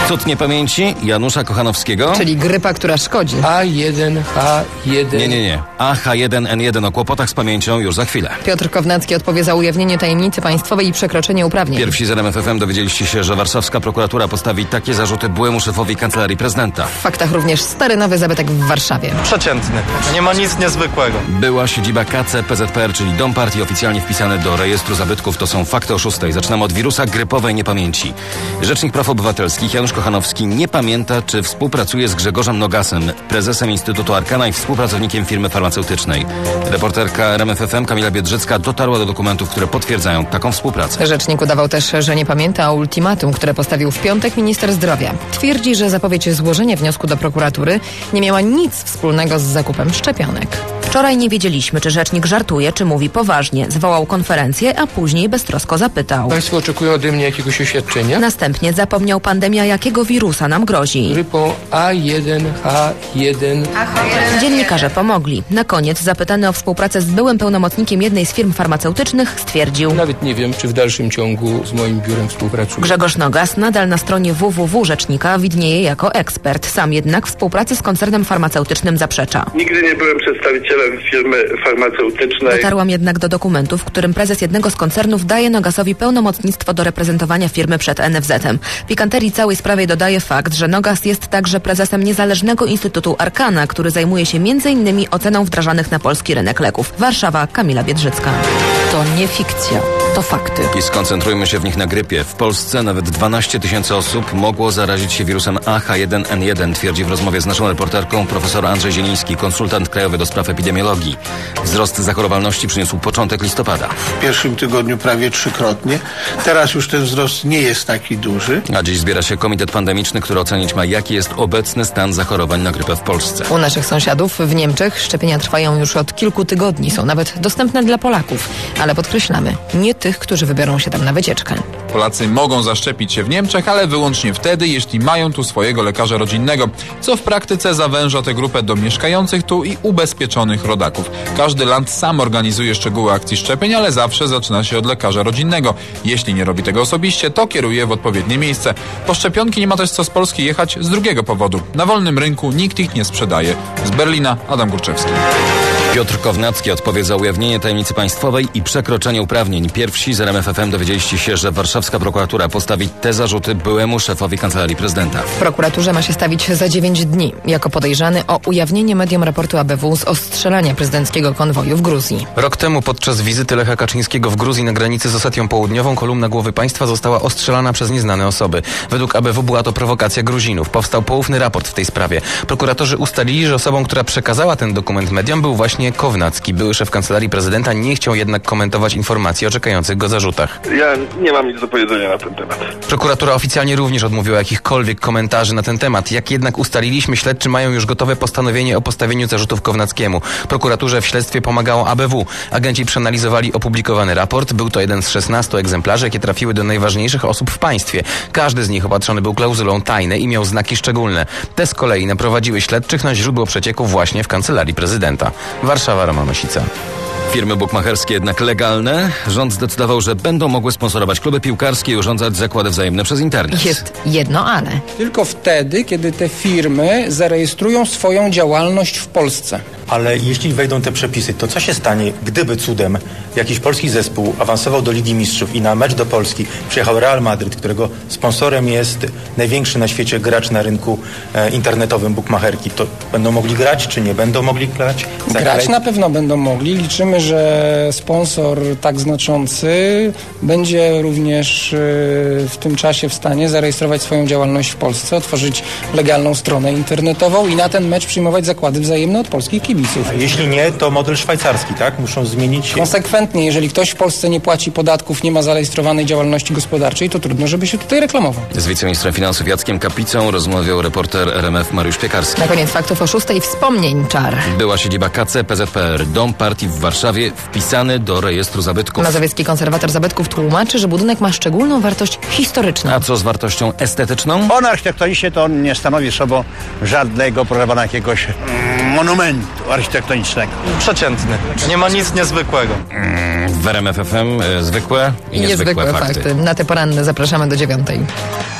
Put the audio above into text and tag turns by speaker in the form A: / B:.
A: Cud niepamięci Janusza Kochanowskiego.
B: Czyli grypa, która szkodzi.
C: A1H1.
A: Nie. AH1N1 o kłopotach z pamięcią już za chwilę.
B: Piotr Kownacki odpowie za ujawnienie tajemnicy państwowej i przekroczenie uprawnień.
A: Pierwsi z RMF FM dowiedzieliście się, że warszawska prokuratura postawi takie zarzuty byłemu szefowi Kancelarii Prezydenta.
B: W faktach również stary nowy zabytek w Warszawie.
D: Przeciętny. Nie ma nic niezwykłego.
A: Była siedziba KC PZPR, czyli Dom Partii oficjalnie wpisany do rejestru zabytków. To są fakty o 6. Zaczynamy od wirusa grypowej niepamięci. Rzecznik Praw Obywatelskich Janusz Kochanowski nie pamięta, czy współpracuje z Grzegorzem Nogasem, prezesem Instytutu Arkana i współpracownikiem firmy farmaceutycznej. Reporterka RMF FM Kamila Biedrzycka dotarła do dokumentów, które potwierdzają taką współpracę.
B: Rzecznik udawał też, że nie pamięta o ultimatum, które postawił w piątek minister zdrowia. Twierdzi, że zapowiedź złożenia wniosku do prokuratury nie miała nic wspólnego z zakupem szczepionek.
E: Wczoraj nie wiedzieliśmy, czy rzecznik żartuje, czy mówi poważnie. Zwołał konferencję, a później beztrosko zapytał.
C: Państwo oczekują ode mnie jakiegoś oświadczenia?
E: Następnie zapomniał pandemia, jakiego wirusa nam grozi.
C: Grypą A1H1.
E: Dziennikarze pomogli. Na koniec, zapytany o współpracę z byłym pełnomocnikiem jednej z firm farmaceutycznych, stwierdził:
C: Nawet nie wiem, czy w dalszym ciągu z moim biurem współpracuje.
E: Grzegorz Nogas nadal na stronie www rzecznika widnieje jako ekspert. Sam jednak współpracy z koncernem farmaceutycznym zaprzecza.
F: Nigdy nie byłem przedstawicielem firmy farmaceutycznej.
E: Dotarłam jednak do dokumentu, w którym prezes jednego z koncernów daje Nogasowi pełnomocnictwo do reprezentowania firmy przed NFZ-em. Pikanterii całej sprawie dodaje fakt, że Nogas jest także prezesem niezależnego Instytutu Arkana, który zajmuje się m.in. oceną wdrażanych na polski rynek leków. Warszawa, Kamila Biedrzycka.
B: To nie fikcja, to fakty.
A: I skoncentrujmy się w nich na grypie. W Polsce nawet 12 000 osób mogło zarazić się wirusem AH1N1, twierdzi w rozmowie z naszą reporterką profesor Andrzej Zieliński, konsultant krajowy do spraw epidemiologii. Wzrost zachorowalności przyniósł początek listopada.
G: W pierwszym tygodniu prawie 3-krotnie. Teraz już ten wzrost nie jest taki duży.
A: A dziś zbiera się komitet pandemiczny, który ocenić ma, jaki jest obecny stan zachorowań na grypę w Polsce.
B: U naszych sąsiadów w Niemczech szczepienia trwają już od kilku tygodni. Są nawet dostępne dla Polaków. Ale podkreślamy, nie tych, którzy wybiorą się tam na wycieczkę.
H: Polacy mogą zaszczepić się w Niemczech, ale wyłącznie wtedy, jeśli mają tu swojego lekarza rodzinnego, co w praktyce zawęża tę grupę do mieszkających tu i ubezpieczonych rodaków. Każdy land sam organizuje szczegóły akcji szczepień, ale zawsze zaczyna się od lekarza rodzinnego. Jeśli nie robi tego osobiście, to kieruje w odpowiednie miejsce. Po szczepionki nie ma też co z Polski jechać z drugiego powodu. Na wolnym rynku nikt ich nie sprzedaje. Z Berlina Adam Górczewski.
A: Piotr Kownacki odpowie za ujawnienie tajemnicy państwowej i przekroczenie uprawnień. Pierwsi z RMF FM dowiedzieliście się, że warszawska prokuratura postawi te zarzuty byłemu szefowi Kancelarii Prezydenta.
B: W prokuraturze ma się stawić za 9 dni jako podejrzany o ujawnienie mediom raportu ABW z ostrzelania prezydenckiego konwoju w Gruzji.
I: Rok temu podczas wizyty Lecha Kaczyńskiego w Gruzji na granicy z Osetią Południową kolumna głowy państwa została ostrzelana przez nieznane osoby. Według ABW była to prowokacja Gruzinów. Powstał poufny raport w tej sprawie. Prokuratorzy ustalili, że osobą, która przekazała ten dokument mediom, był właśnie Kownacki. Były szef Kancelarii Prezydenta nie chciał jednak komentować informacji o czekających go zarzutach.
F: Ja nie mam nic do powiedzenia na ten temat.
I: Prokuratura oficjalnie również odmówiła jakichkolwiek komentarzy na ten temat. Jak jednak ustaliliśmy, śledczy mają już gotowe postanowienie o postawieniu zarzutów Kownackiemu. Prokuraturze w śledztwie pomagało ABW. Agenci przeanalizowali opublikowany raport. Był to jeden z 16 egzemplarzy, jakie trafiły do najważniejszych osób w państwie. Każdy z nich opatrzony był klauzulą tajne i miał znaki szczególne. Te z kolei naprowadziły śledczych na źródło przecieku właśnie w Kancelarii Prezydenta. Warszawa, Roman Osica.
A: Firmy bukmacherskie jednak legalne. Rząd zdecydował, że będą mogły sponsorować kluby piłkarskie i urządzać zakłady wzajemne przez internet.
B: Jest jedno ale.
J: Tylko wtedy, kiedy te firmy zarejestrują swoją działalność w Polsce.
K: Ale jeśli wejdą te przepisy, to co się stanie, gdyby cudem jakiś polski zespół awansował do Ligi Mistrzów i na mecz do Polski przyjechał Real Madryt, którego sponsorem jest największy na świecie gracz na rynku internetowym bukmacherki, to będą mogli grać, czy nie będą mogli grać?
J: Grać na pewno będą mogli. Liczymy, że sponsor tak znaczący będzie również w tym czasie w stanie zarejestrować swoją działalność w Polsce, otworzyć legalną stronę internetową i na ten mecz przyjmować zakłady wzajemne od polskich kibiców.
K: A jeśli nie, to model szwajcarski, tak? Muszą zmienić się.
J: Konsekwentnie, jeżeli ktoś w Polsce nie płaci podatków, nie ma zarejestrowanej działalności gospodarczej, to trudno, żeby się tutaj reklamował.
A: Z wiceministrem finansów Jackiem Kapicą rozmawiał reporter RMF Mariusz Piekarski.
B: Na koniec faktów o 6 wspomnień czar.
A: Była siedziba KC PZPR, Dom Partii w Warszawie, wpisany do rejestru zabytków.
B: Mazowiecki konserwator zabytków tłumaczy, że budynek ma szczególną wartość historyczną.
A: A co z wartością estetyczną?
L: On architektonicznie to on nie stanowi sobą żadnego, proszę pana, jakiegoś monumentu architektonicznego.
D: Przeciętny. Nie ma nic niezwykłego.
A: W RMF FM zwykłe i niezwykłe fakty.
B: Na te poranne zapraszamy do 9:00.